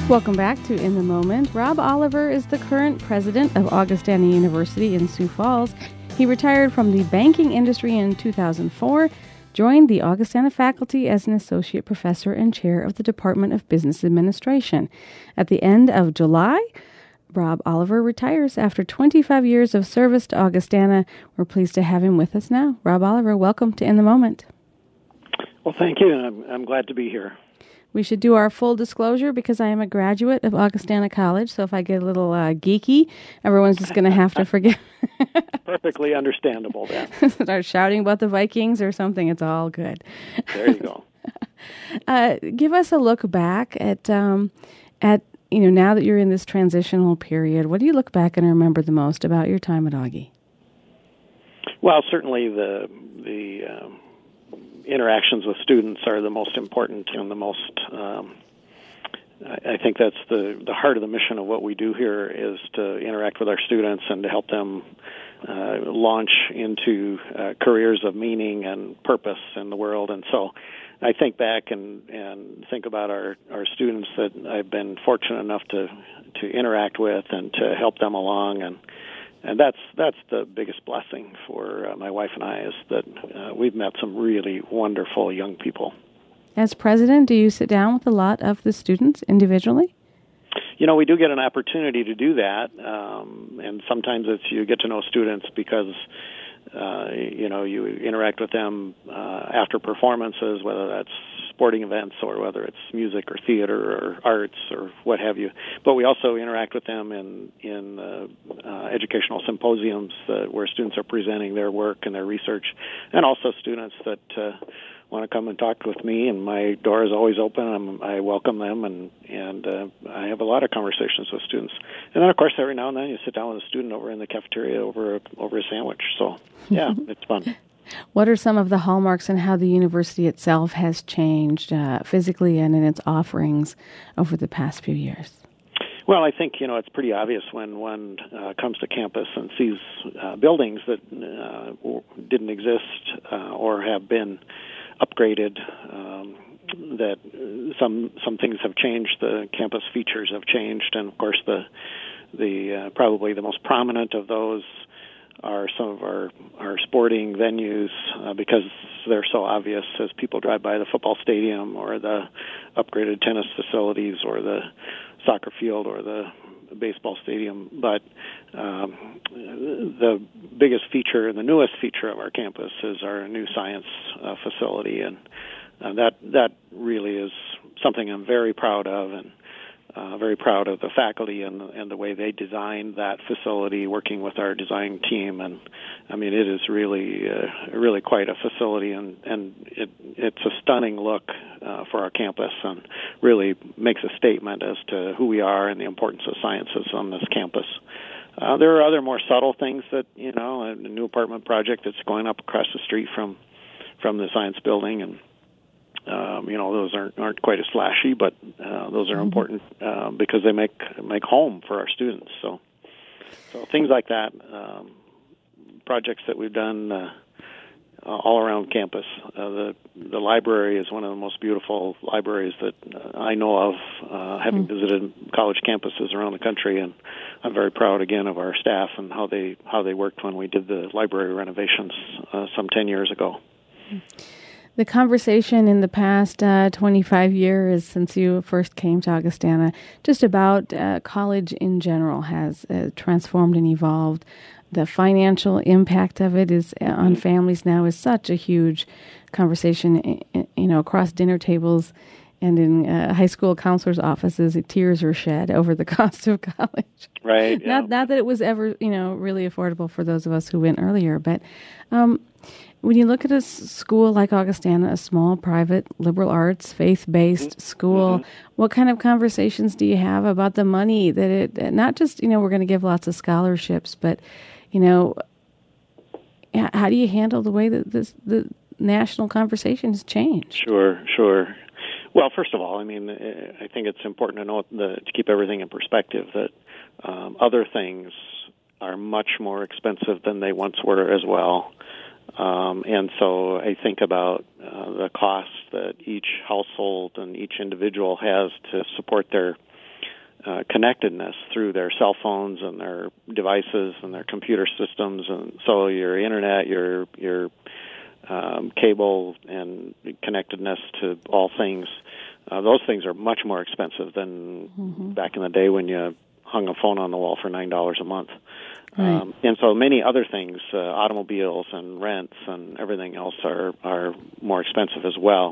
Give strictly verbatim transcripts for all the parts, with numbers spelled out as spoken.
Welcome back to In the Moment. Rob Oliver is the current president of Augustana University in Sioux Falls. He retired from the banking industry in two thousand four, joined the Augustana faculty as an associate professor and chair of the Department of Business Administration. At the end of July, Rob Oliver retires after twenty-five years of service to Augustana. We're pleased to have him with us now. Rob Oliver, welcome to In the Moment. Well, thank you. I'm, I'm glad to be here. We should do our full disclosure because I am a graduate of Augustana College, so if I get a little uh, geeky, everyone's just going to have to forgive. Perfectly understandable, then. Start shouting about the Vikings or something, it's all good. There you go. uh, give us a look back at, um, at you know, now that you're in this transitional period, what do you look back and remember the most about your time at Augie? Well, certainly the the um, interactions with students are the most important and the most, um, I, I think that's the, the heart of the mission of what we do here is to interact with our students and to help them uh, launch into uh, careers of meaning and purpose in the world. And so I think back and, and think about our, our students that I've been fortunate enough to, to interact with and to help them along, and And that's that's the biggest blessing for uh, my wife and I is that uh, we've met some really wonderful young people. As president, do you sit down with a lot of the students individually? You know, we do get an opportunity to do that, um, and sometimes it's you get to know students because, uh, you know, you interact with them uh, after performances, whether that's sporting events or whether it's music or theater or arts or what have you. But we also interact with them in in uh, uh, educational symposiums uh, where students are presenting their work and their research, and also students that uh, want to come and talk with me, and my door is always open. I'm, I welcome them, and, and uh, I have a lot of conversations with students. And then, of course, every now and then you sit down with a student over in the cafeteria over a, over a sandwich. So, yeah, it's fun. What are some of the hallmarks in how the university itself has changed uh, physically and in its offerings over the past few years? Well, I think, you know, it's pretty obvious when one uh, comes to campus and sees uh, buildings that uh, didn't exist uh, or have been upgraded, um, that some some things have changed. The campus features have changed, and, of course, the the uh, probably the most prominent of those are some of our, our sporting venues uh, because they're so obvious as people drive by the football stadium or the upgraded tennis facilities or the soccer field or the baseball stadium. But um, the biggest feature and the newest feature of our campus is our new science uh, facility, and uh, that that really is something I'm very proud of, and Uh, very proud of the faculty and, and the way they designed that facility, working with our design team. And I mean, it is really, uh, really quite a facility, and, and it, it's a stunning look uh, for our campus, and really makes a statement as to who we are and the importance of sciences on this campus. Uh, there are other more subtle things that, you know, a new apartment project that's going up across the street from from the science building, and Um, you know, those aren't, aren't quite as flashy, but uh, those are important uh, because they make make home for our students. So, so things like that, um, projects that we've done uh, all around campus. Uh, the the library is one of the most beautiful libraries that uh, I know of, uh, having mm-hmm. visited college campuses around the country, and I'm very proud again of our staff and how they how they worked when we did the library renovations uh, some ten years ago. Mm-hmm. The conversation in the past uh, twenty-five years since you first came to Augustana, just about uh, college in general, has uh, transformed and evolved. The financial impact of it is uh, on families now is such a huge conversation. You know, across dinner tables and in uh, high school counselors' offices, tears are shed over the cost of college. Right. Yeah. Not not that it was ever, you know, really affordable for those of us who went earlier, but. Um, When you look at a school like Augustana, a small, private, liberal arts, faith-based mm-hmm. school, mm-hmm. what kind of conversations do you have about the money that it, not just, you know, we're going to give lots of scholarships, but, you know, how do you handle the way that this, the national conversation has changed? Sure, sure. Well, first of all, I mean, I think it's important to note the, to keep everything in perspective that um, other things are much more expensive than they once were as well. Um, and so I think about uh, the costs that each household and each individual has to support their uh, connectedness through their cell phones and their devices and their computer systems, and so your internet, your your um, cable and connectedness to all things. Uh, those things are much more expensive than mm-hmm. back in the day when you hung a phone on the wall for nine dollars a month. Right. Um, and so many other things, uh, automobiles and rents and everything else are, are more expensive as well.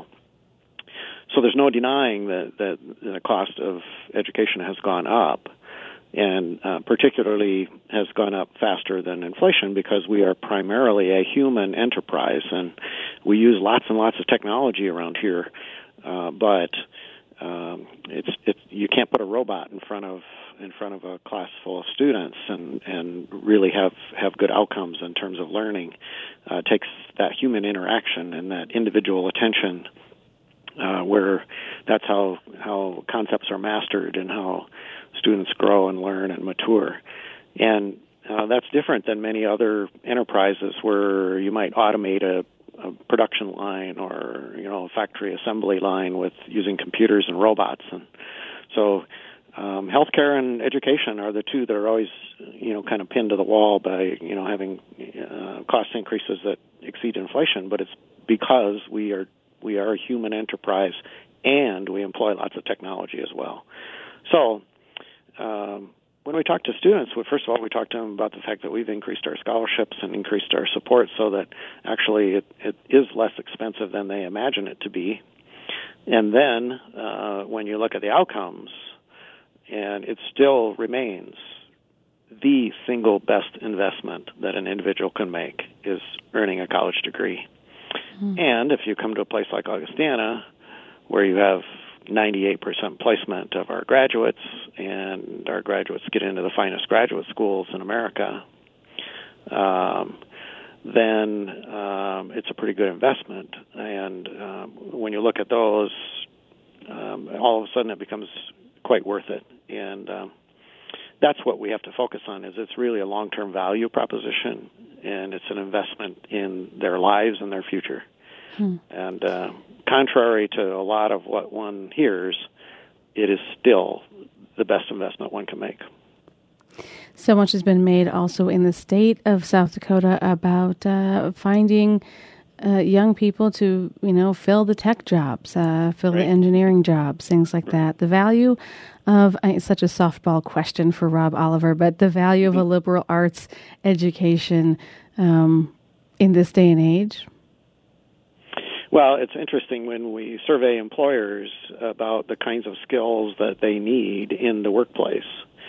So there's no denying that, that the cost of education has gone up, and uh, particularly has gone up faster than inflation because we are primarily a human enterprise, and we use lots and lots of technology around here. Uh, but um, it's it, you can't put a robot in front of in front of a class full of students and, and really have, have good outcomes in terms of learning. Uh, it takes that human interaction and that individual attention, uh, where that's how how concepts are mastered and how students grow and learn and mature. And uh, that's different than many other enterprises where you might automate a a production line or, you know, a factory assembly line with using computers and robots. And so um, healthcare and education are the two that are always, you know, kind of pinned to the wall by, you know, having uh, cost increases that exceed inflation. But it's because we are we are a human enterprise and we employ lots of technology as well. So um, when we talk to students, well, first of all, we talk to them about the fact that we've increased our scholarships and increased our support so that actually it, it is less expensive than they imagine it to be. And then uh, when you look at the outcomes, and it still remains the single best investment that an individual can make is earning a college degree. Mm-hmm. And if you come to a place like Augustana, where you have ninety-eight percent placement of our graduates, and our graduates get into the finest graduate schools in America, um, then um, it's a pretty good investment. And um, when you look at those, um, all of a sudden it becomes quite worth it. And um, that's what we have to focus on, is it's really a long-term value proposition, and it's an investment in their lives and their future. Hmm. And uh, contrary to a lot of what one hears, it is still the best investment one can make. So much has been made also in the state of South Dakota about uh, finding uh, young people to, you know, fill the tech jobs, uh, fill right. the engineering jobs, things like that. The value of, uh, it's such a softball question for Rob Oliver, but the value mm-hmm. of a liberal arts education um, in this day and age. Well, it's interesting when we survey employers about the kinds of skills that they need in the workplace.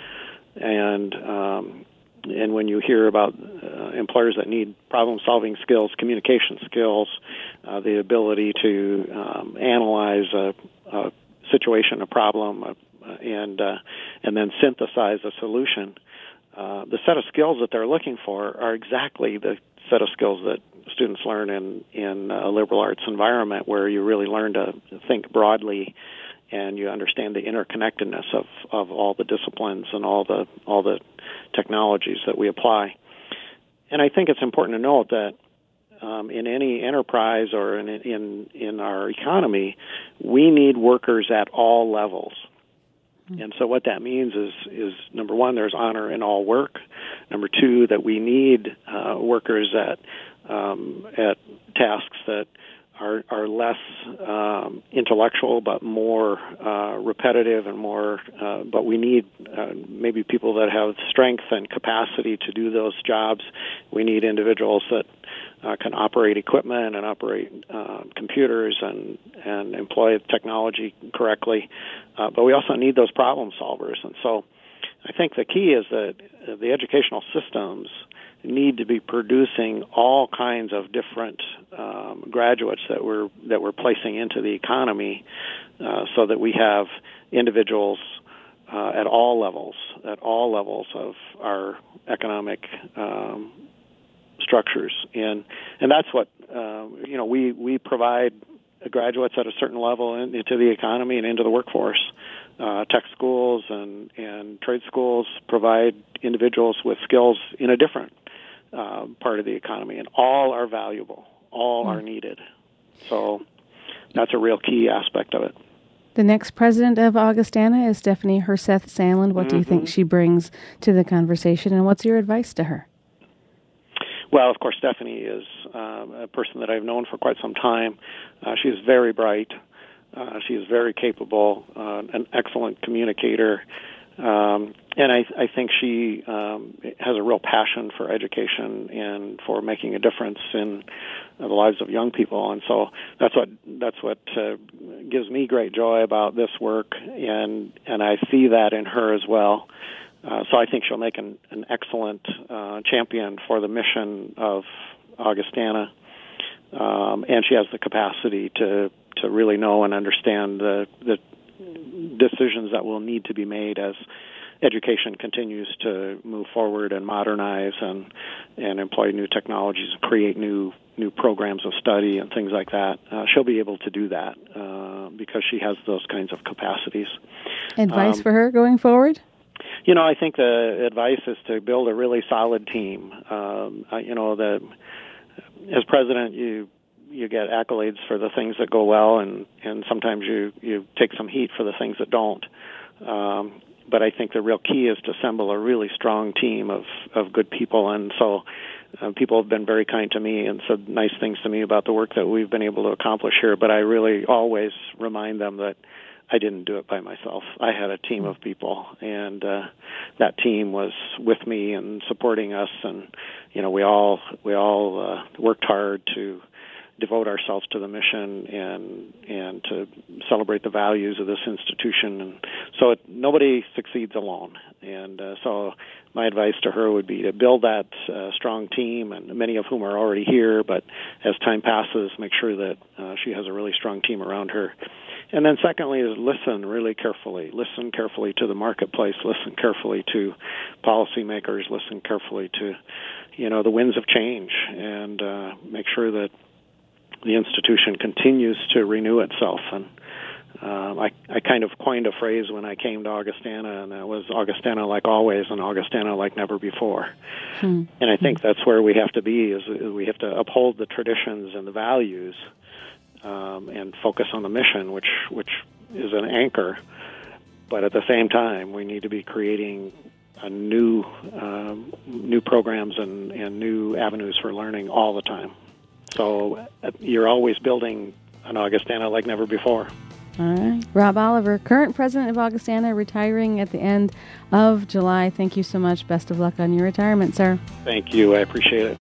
And um, and when you hear about uh, employers that need problem-solving skills, communication skills, uh, the ability to um, analyze a, a situation, a problem, uh, and uh, and then synthesize a solution, uh, the set of skills that they're looking for are exactly the set of skills that students learn in, in a liberal arts environment, where you really learn to think broadly and you understand the interconnectedness of, of all the disciplines and all the all the technologies that we apply. And I think it's important to note that um, in any enterprise or in, in in our economy, we need workers at all levels. Mm-hmm. And so what that means is, is, number one, there's honor in all work. Number two, that we need uh, workers at um, at tasks that are are less um, intellectual but more uh, repetitive and more. Uh, but we need uh, maybe people that have strength and capacity to do those jobs. We need individuals that uh, can operate equipment and operate uh, computers and and employ technology correctly. Uh, but we also need those problem solvers. And so, I think the key is that the educational systems need to be producing all kinds of different um, graduates that we're that we're placing into the economy, uh, so that we have individuals uh, at all levels, at all levels of our economic um, structures, and and that's what uh, you know we we provide graduates at a certain level in, into the economy and into the workforce. Uh, tech schools and, and trade schools provide individuals with skills in a different uh, part of the economy, and all are valuable, all mm. are needed. So that's a real key aspect of it. The next president of Augustana is Stephanie Herseth Sandlin. What mm-hmm. do you think she brings to the conversation, and what's your advice to her? Well, of course, Stephanie is um, a person that I've known for quite some time. Uh, she's very bright. Uh, she is very capable, uh, an excellent communicator. Um, and I, I think she um, has a real passion for education and for making a difference in uh, the lives of young people. And so that's what that's what uh, gives me great joy about this work, and and I see that in her as well. Uh, so I think she'll make an, an excellent uh, champion for the mission of Augustana, um, and she has the capacity to to really know and understand the the decisions that will need to be made as education continues to move forward and modernize and and employ new technologies and create new new programs of study and things like that. Uh, she'll be able to do that uh, because she has those kinds of capacities. Advice um, for her going forward? You know, I think the advice is to build a really solid team. Um, uh, you know, the as president, you you get accolades for the things that go well, and, and sometimes you, you take some heat for the things that don't. Um, but I think the real key is to assemble a really strong team of, of good people, and so uh, people have been very kind to me and said nice things to me about the work that we've been able to accomplish here, but I really always remind them that I didn't do it by myself. I had a team of people, and uh, that team was with me and supporting us, and you know we all we all uh, worked hard to devote ourselves to the mission and and to celebrate the values of this institution. And so it, nobody succeeds alone. And uh, so my advice to her would be to build that uh, strong team, and many of whom are already here, but as time passes, make sure that uh, she has a really strong team around her. And then secondly is listen really carefully. Listen carefully to the marketplace. Listen carefully to policymakers. Listen carefully to, you know, the winds of change, and uh, make sure that the institution continues to renew itself. And um, I, I kind of coined a phrase when I came to Augustana, and that was Augustana like always and Augustana like never before. Hmm. And I think that's where we have to be, is, is we have to uphold the traditions and the values um, and focus on the mission, which, which is an anchor. But at the same time, we need to be creating a new um, new programs and, and new avenues for learning all the time. So uh, you're always building an Augustana like never before. All right. Rob Oliver, current president of Augustana, retiring at the end of July. Thank you so much. Best of luck on your retirement, sir. Thank you. I appreciate it.